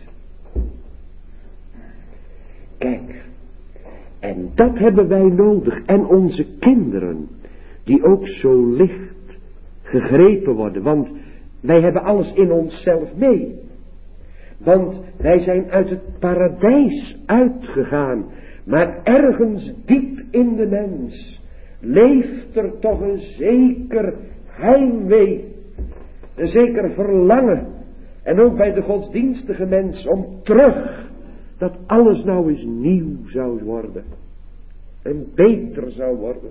Kijk, en dat hebben wij nodig. En onze kinderen, die ook zo licht gegrepen worden. Want wij hebben alles in onszelf mee. Want wij zijn uit het paradijs uitgegaan. Maar ergens diep in de mens leeft er toch een zeker heimwee. Een zeker verlangen. En ook bij de godsdienstige mens om terug. Dat alles nou eens nieuw zou worden. en beter zou worden.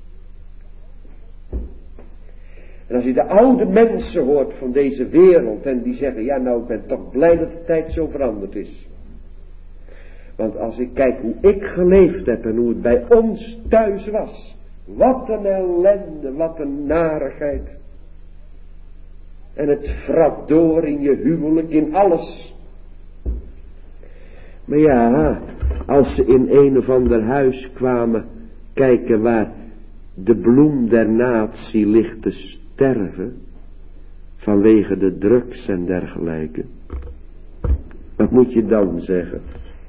En als je de oude mensen hoort van deze wereld en die zeggen, ja nou ik ben toch blij dat de tijd zo veranderd is. Want als ik kijk hoe ik geleefd heb en hoe het bij ons thuis was. Wat een ellende, wat een narigheid. En het vrat door in je huwelijk, in alles. Maar ja, als ze in een of ander huis kwamen kijken waar de bloem der natie ligt te sterven, vanwege de drugs en dergelijke, wat moet je dan zeggen?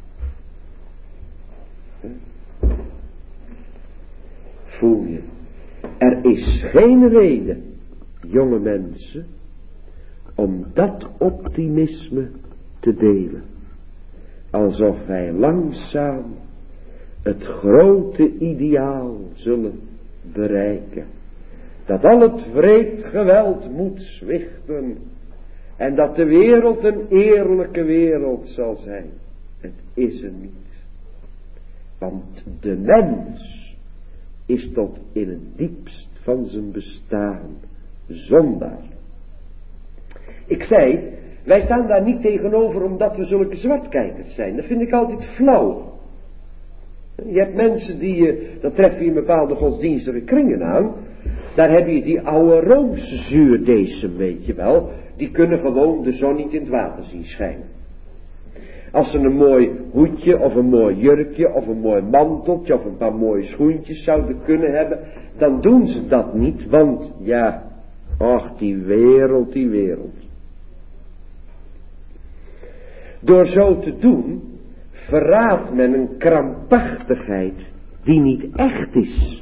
Voel je, er is geen reden, jonge mensen, om dat optimisme te delen. Alsof wij langzaam het grote ideaal zullen bereiken. Dat al het wreed geweld moet zwichten. En dat de wereld een eerlijke wereld zal zijn. Het is er niet. Want de mens is tot in het diepst van zijn bestaan zondaar. Ik zei, wij staan daar niet tegenover omdat we zulke zwartkijkers zijn. Dat vind ik altijd flauw. Je hebt mensen die, dat tref je in bepaalde godsdienstige kringen aan. Daar heb je die oude Roomse zuurdeesem, weet je wel. Die kunnen gewoon de zon niet in het water zien schijnen. Als ze een mooi hoedje of een mooi jurkje of een mooi manteltje of een paar mooie schoentjes zouden kunnen hebben, dan doen ze dat niet, want ja, ach die wereld, die wereld. Door zo te doen, verraadt men een krampachtigheid die niet echt is.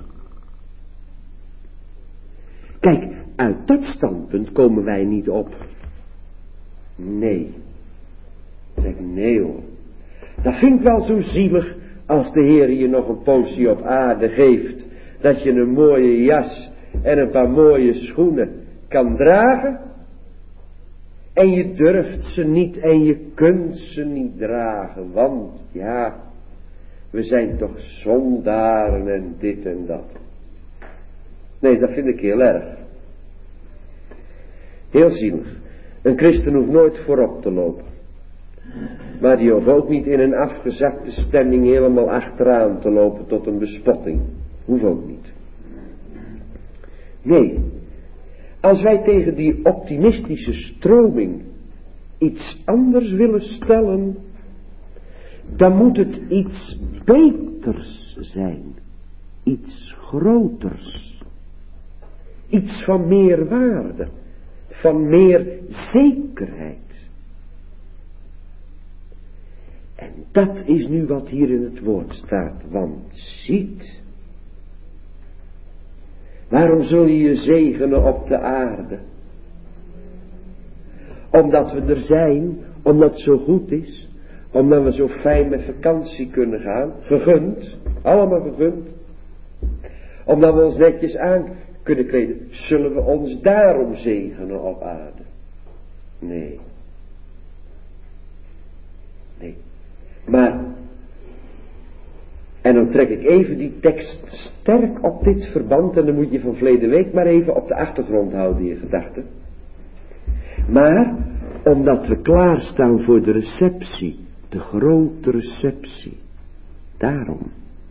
Kijk, uit dat standpunt komen wij niet op. Nee. Zeg, nee hoor. Dat vind ik wel zo zielig als de Heer je nog een poosje op aarde geeft. Dat je een mooie jas en een paar mooie schoenen kan dragen. En je durft ze niet en je kunt ze niet dragen. Want ja, we zijn toch zondaren en dit en dat. Nee, dat vind ik heel erg. Heel zielig. Een christen hoeft nooit voorop te lopen. Maar die hoeft ook niet in een afgezakte stemming helemaal achteraan te lopen tot een bespotting. Hoeft ook niet. Nee. Als wij tegen die optimistische stroming iets anders willen stellen, dan moet het iets beters zijn. Iets groters. Iets van meer waarde. Van meer zekerheid. En dat is nu wat hier in het woord staat. Want ziet. Waarom zul je je zegenen op de aarde? Omdat we er zijn. Omdat het zo goed is. Omdat we zo fijn met vakantie kunnen gaan. Gegund. Allemaal gegund. Omdat we ons netjes aan kunnen kleden. Zullen we ons daarom zegenen op aarde? Nee. Nee. Maar, en dan trek ik even die tekst sterk op dit verband, en dan moet je van verleden week maar even op de achtergrond houden je gedachten. Maar, omdat we klaarstaan voor de receptie, de grote receptie, daarom.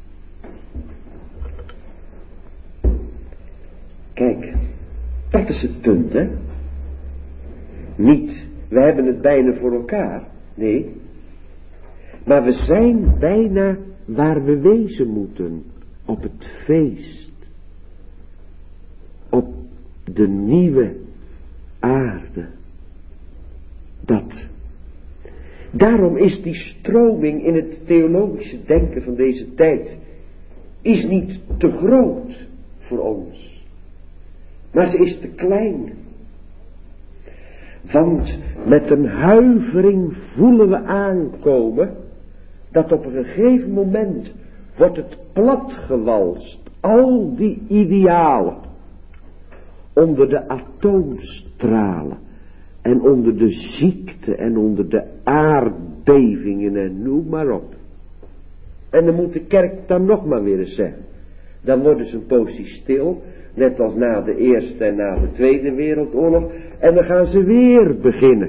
Kijk, dat is het punt, hè. Niet, we hebben het bijna voor elkaar, nee. Maar we zijn bijna waar we wezen moeten. Op het feest. Op de nieuwe aarde. Dat. Daarom is die stroming in het theologische denken van deze tijd. Is niet te groot voor ons. Maar ze is te klein. Want met een huivering voelen we aankomen. Dat op een gegeven moment wordt het platgewalst. Al die idealen. Onder de atoomstralen. En onder de ziekte en onder de aardbevingen en noem maar op. En dan moet de kerk dan nog maar weer eens zeggen. Dan worden ze een poosje stil, net als na de Eerste en na de Tweede Wereldoorlog. En dan gaan ze weer beginnen.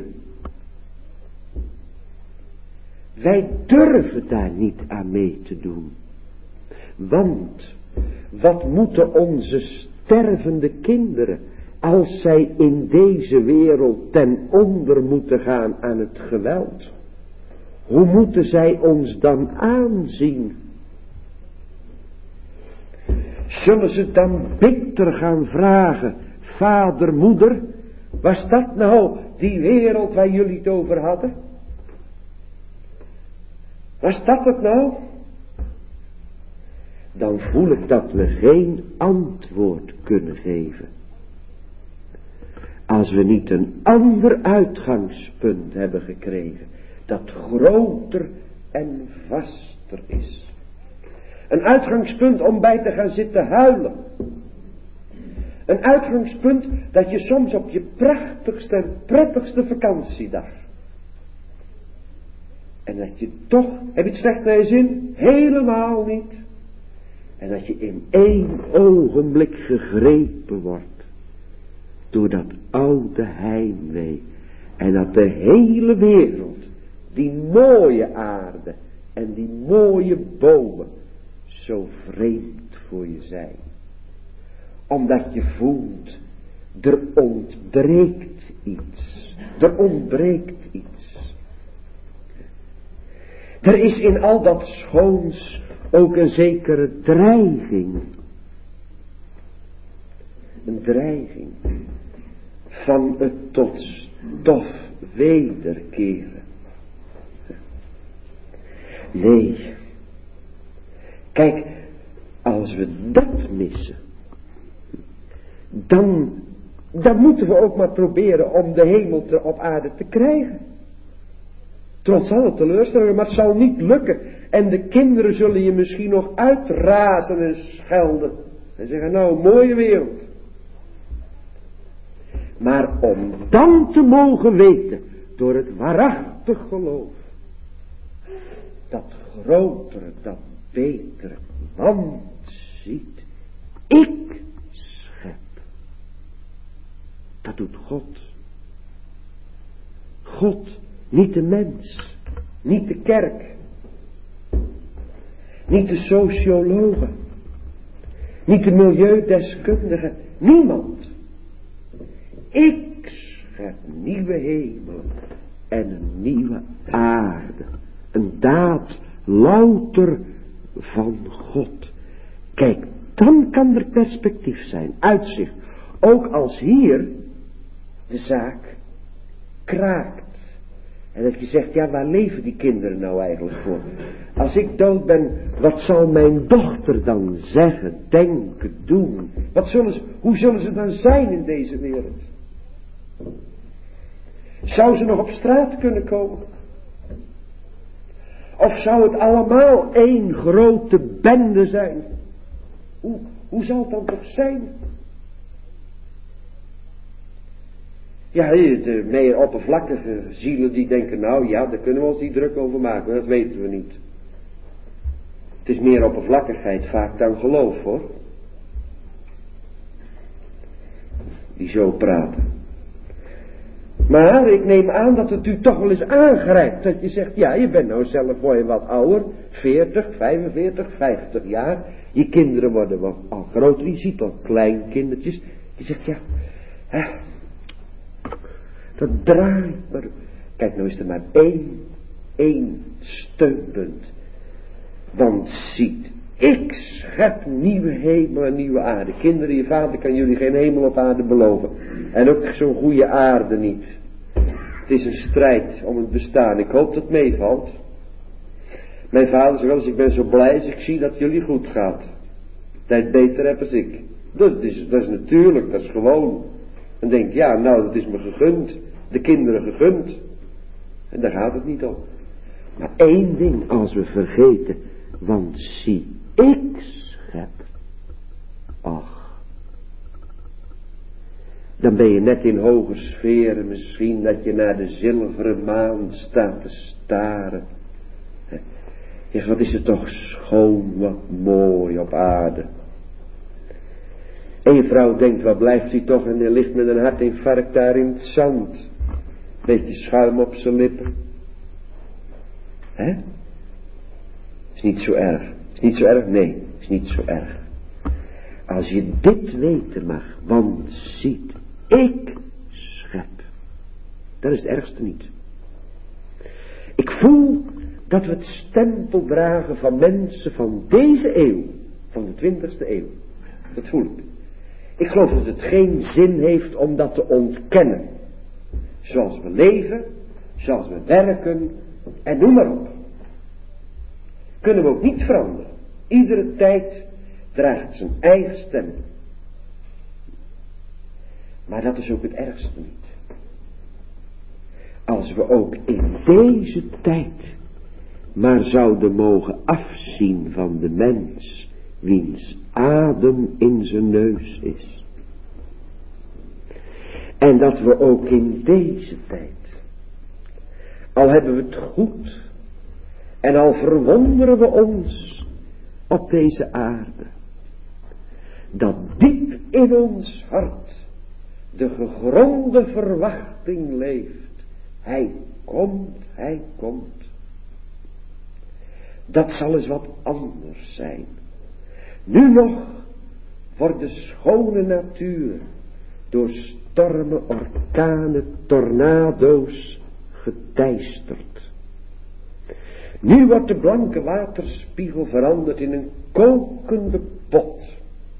Wij durven daar niet aan mee te doen. Want, wat moeten onze stervende kinderen, als zij in deze wereld ten onder moeten gaan aan het geweld? Hoe moeten zij ons dan aanzien? Zullen ze dan bitter gaan vragen, vader, moeder, was dat nou die wereld waar jullie het over hadden? Was dat het nou? Dan voel ik dat we geen antwoord kunnen geven. Als we niet een ander uitgangspunt hebben gekregen, dat groter en vaster is. Een uitgangspunt om bij te gaan zitten huilen. Een uitgangspunt dat je soms op je prachtigste en prettigste vakantiedag. En dat je toch, heb je het slecht naar je zin? Helemaal niet. En dat je in één ogenblik gegrepen wordt. Door dat oude heimwee. En dat de hele wereld, die mooie aarde en die mooie bomen, zo vreemd voor je zijn. Omdat je voelt, er ontbreekt iets. Er ontbreekt iets. Er is in al dat schoons ook een zekere dreiging. Een dreiging van het tot stof wederkeren. Nee. Kijk, als we dat missen, dan, dan moeten we ook maar proberen om de hemel te, op aarde te krijgen. Trots alle teleurstellingen, maar het zal niet lukken. En de kinderen zullen je misschien nog uitrazen en schelden. En zeggen, nou, mooie wereld. Maar om dan te mogen weten, door het waarachtig geloof, dat grotere, dat betere, want ziet, ik schep. Dat doet God. God, niet de mens, niet de kerk, niet de sociologen, niet de milieudeskundigen, niemand. Ik schep nieuwe hemel en een nieuwe aarde. Een daad louter van God. Kijk, dan kan er perspectief zijn, uitzicht. Ook als hier de zaak kraakt. En dat je zegt, ja, waar leven die kinderen nou eigenlijk voor? Als ik dood ben, wat zal mijn dochter dan zeggen, denken, doen? Wat zullen ze, hoe zullen ze dan zijn in deze wereld? Zou ze nog op straat kunnen komen? Of zou het allemaal één grote bende zijn? Hoe, hoe zal het dan toch zijn? Ja, de meer oppervlakkige zielen die denken, nou ja, daar kunnen we ons niet druk over maken, dat weten we niet. Het is meer oppervlakkigheid vaak dan geloof, hoor. Die zo praten. Maar ik neem aan dat het u toch wel eens aangrijpt. Dat je zegt, ja, je bent nou zelf mooi wat ouder. veertig, vijfenveertig, vijftig jaar. Je kinderen worden wel al groter. Je ziet al kleinkindertjes. Je zegt, ja, hè, dat draait maar. Kijk, nou is er maar één, één steunpunt. Want ziet, ik schep nieuwe hemel en nieuwe aarde. Kinderen, je vader kan jullie geen hemel op aarde beloven. En ook zo'n goede aarde niet. Het is een strijd om het bestaan. Ik hoop dat het meevalt. Mijn vader zei wel eens, ik ben zo blij als ik zie dat jullie goed gaat. Dat je het beter hebt als ik. Dat is, dat is natuurlijk, dat is gewoon. En denk, ja, nou, dat is me gegund. De kinderen gegund. En daar gaat het niet om. Maar één ding als we vergeten. Want zie, ik schep. Ach. Dan ben je net in hoge sferen misschien, dat je naar de zilveren maan staat te staren. Ja, wat is het toch schoon, wat mooi op aarde. Eén vrouw denkt, wat blijft hij toch, en hij ligt met een hartinfarct daar in het zand. Beetje schuim op zijn lippen. Hè? Is niet zo erg. Is niet zo erg? Nee, is niet zo erg. Als je dit weten mag, want ziet, ik schep. Dat is het ergste niet. Ik voel dat we het stempel dragen van mensen van deze eeuw, van de twintigste eeuw. Dat voel ik. Ik geloof dat het geen zin heeft om dat te ontkennen. Zoals we leven, zoals we werken en noem maar op. Kunnen we ook niet veranderen. Iedere tijd draagt zijn eigen stem. Maar dat is ook het ergste niet. Als we ook in deze tijd maar zouden mogen afzien van de mens, wiens adem in zijn neus is. En dat we ook in deze tijd, al hebben we het goed, en al verwonderen we ons op deze aarde, dat diep in ons hart de gegronde verwachting leeft. Hij komt, hij komt. Dat zal eens wat anders zijn. Nu nog wordt de schone natuur door stormen, orkanen, tornado's geteisterd. Nu wordt de blanke waterspiegel veranderd in een kokende pot.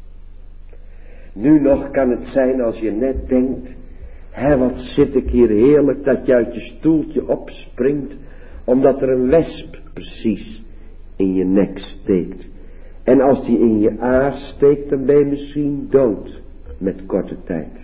Nu nog kan het zijn als je net denkt, hé, wat zit ik hier heerlijk, dat je uit je stoeltje opspringt, omdat er een wesp precies in je nek steekt. En als die in je aar steekt, dan ben je misschien dood met korte tijd.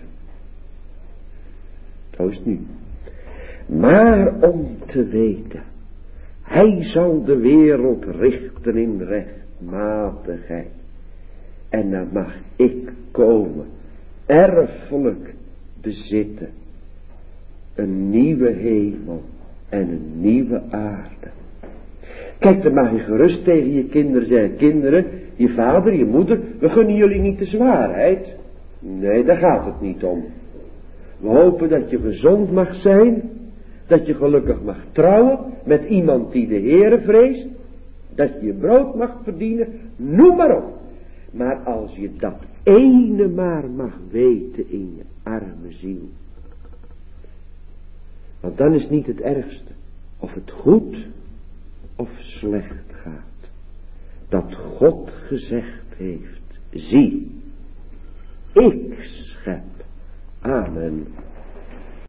Zo is het nu. Maar om te weten, hij zal de wereld richten in rechtmatigheid. En dan mag ik komen, erfelijk bezitten, een nieuwe hemel en een nieuwe aarde. Kijk, dan mag je gerust tegen je kinderen zeggen, kinderen, je vader, je moeder, we gunnen jullie niet de zwaarheid. Nee, daar gaat het niet om. We hopen dat je gezond mag zijn, dat je gelukkig mag trouwen met iemand die de Heere vreest, dat je je brood mag verdienen, noem maar op. Maar als je dat ene maar mag weten in je arme ziel, want dan is niet het ergste of het goed of slecht gaat, dat God gezegd heeft, zie, ik schep, amen.